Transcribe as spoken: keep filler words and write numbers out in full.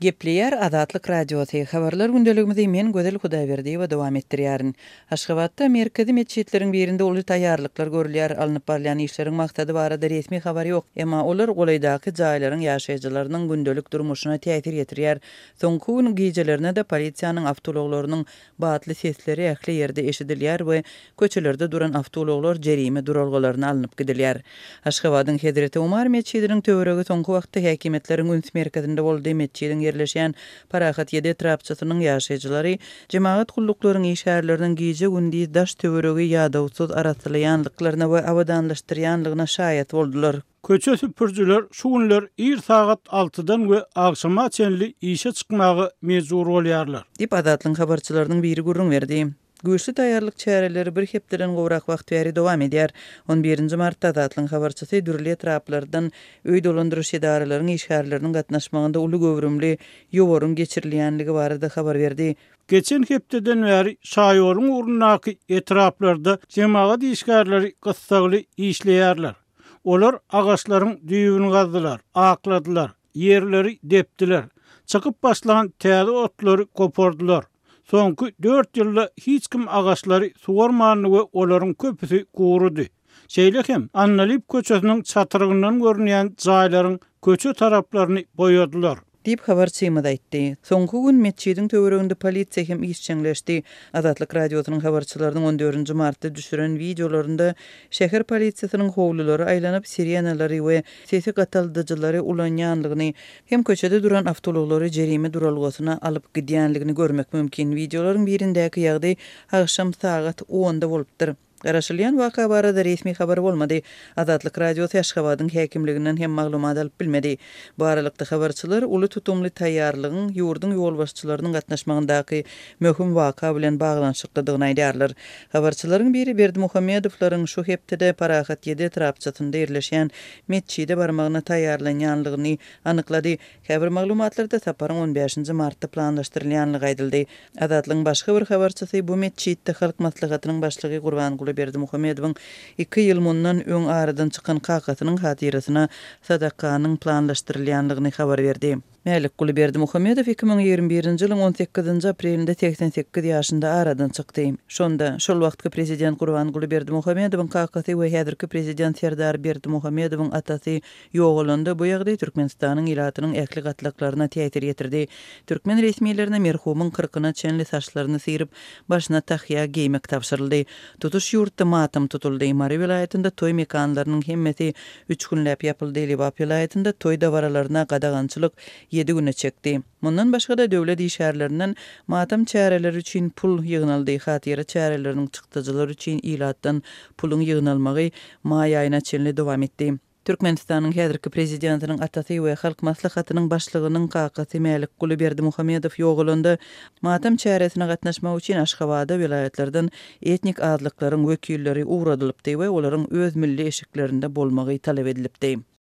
Gepleyer Azatlyk Radiosu habarlar gündeligimizi men Gözel Hudaýberdi we dowam etdirýärin. Aşgabatda merkezi meçhitleriň birinde uly taýýarlyklar görülýär, alınıp barlayan işleriň maksady barada resmi habar ýok. Emma olar golaydaky jaýlaryň ýaşaýjylarynyň gündelik durmuşyna täsir ýetirýär. Soňky gün gecelerine de polisiýanyň awtologlarynyň batly sesleri ähli ýerde eşidilýär we köçelerde duran awtologlar jerime duralgalaryna alınıp gidilýär. Aşgabatyň Hedreti Umar meçhidiniň töweregi soňky wagtda häkimetleriň üns merkezinde boldy meçhidin yerleşen Parahat ýedi trapçysynyň ýaşaýjylary jemaat gullyklarynyň işärleriniň gije gündi daş töweregi ýadawsuz aratylaýanlyklaryna we awadanlaşdyrýanlygyna şaýat boldular. Köçe süpürjüler şu günler ir saat altıdan we agşama çenli işe çykmagy mejbur bolýarlar. Dip Azatlyň habarçylarynyň biri gurrun berdi. Güýçli taýýarlyk çäreleri bir hepden gowrak wagt bäri dowam edýär. on birinji martda Azatlyň habarçysy dürli etraplardan öý dolandyryş edaralarynyň işgärleriniň gatnaşmagynda uly göwrümli ýowarun geçirilýänligi barada habar berdi. Geçen hepdeden bäri şaýoryň urunnaky etraplarda jemaat işgärleri gyssagly işleýärler. Olar agaçlaryň düýbüni gazdylar, akladylar, ýerleri depdiler. Çykyp başlanan täze otlary kopardylar. Soňky dört ýylda hiç kim agaçlary suwarmany we olaryň köpüsi gurudy. Şeýle hem Annalip köçesiniň çatyrygyndan görünýän jaýlaryň köçe taraplaryny boýadylar. Dip habarçymyda aýtdy. Soňky gün meçhidin töwereginde polisiýa hem işçiňleşdi. Azatlyk radiosynyň habarçylarynyň on dördünji martda düşüren videolarynda şäher polisiýasynyň howlulary aýlanyp sirenalary we sesi gataldyjylary ulanýanlygyny hem köçede duran awtologlary jerime duralgysyna alyp gidýänligini görmek mümkin. Videolaryň birindäki ýagdaý akşam saat onda bolupdyr. Garaşylýan waka barada resmi habar bolmady. Azatlyk radiosu Aşgabatyň häkimliginden hem maglumat alyp bilmedi. Bu aralykda habarçylar uly tutumly taýýarlygyň ýurdun ýol başçylarynyň gatnaşmagyndaky möhüm waka bilen baglanşyklydygyny aýdýarlar. Habarçylaryň biri Berdimuhammedowylaryň şu hepde Parahat ýedi trapçysynda ýerleşen meçhide barmagyna taýýarlanýanlygyny anyklady. Häzir maglumatlarda saparyň on beşinji martda planlaşdyrylýanlygy aýdyldy. Azatlyň başga bir habarçysy bu meçhide halk maslahatynyň başlygy Gurban Berdimuhammedowyň iki ýyl mundan öň aradan çykan kakatynyň hatyrasyna sadakanyň planlaşdyrylýanlygyny habar berdi. Mälik Guly Berdimuhammedow iki ming ýigirme birinji ýylyň on sekizinji aprelinde seksen sekiz ýaşynda aradan çykdy. Şonda şol wagtky prezident Gurban Guly Berdimuhammedowyň kakasy we häzirki prezident Serdar Berdimuhammedowyň atasy ýoğulanda bu ýagdaý Türkmenistanyň ilatynyň ähli gatlaklaryna täsir ýetirdi. Türkmen resmiýetlerine merhumyň kırkyna çenli saçlaryny sıyryp başyna tahyýa giymek tapşyryldy. Tutuş ýurtda matam tutuldy. Mari vilayetinde toy mekanlarynyň hemmeti üç günläp ýapyldy. Libap vilayetinde toy dawaralaryna gadagançylyk ýedi güne çekdi. Mundan başga da döwlet işgärlerinden matam çäreleri üçin pul ýygnaldy. Hatyra çäreleriniň çykdyjylary üçin ilatdan pulun ýygnalmagy may aýyna çenli dowam etdi. Türkmenistanyň häzirki prezidentiniň atasy we halk maslahatynyň başlygynyň kakasy Mälik Guly Berdimuhammedow ýoğulanda matam çäresine gatnaşmak üçin Aşgabada vilayetlerden etnik azlyklaryň wekilleri uğradylypdy we olaryň öz milli eşiklerinde bolmagy talap edilipdi.